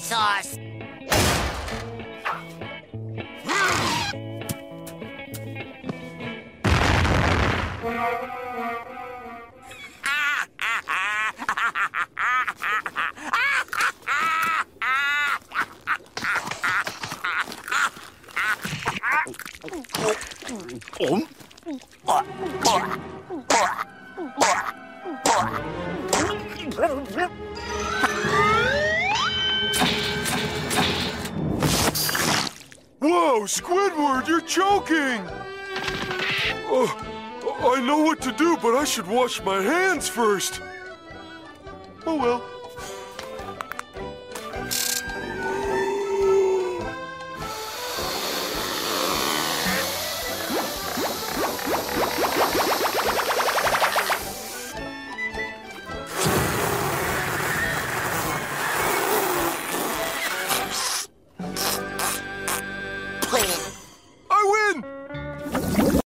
sauce. Whoa, Squidward, you're choking! I know what to do, but I should wash my hands first. Oh well. Plant.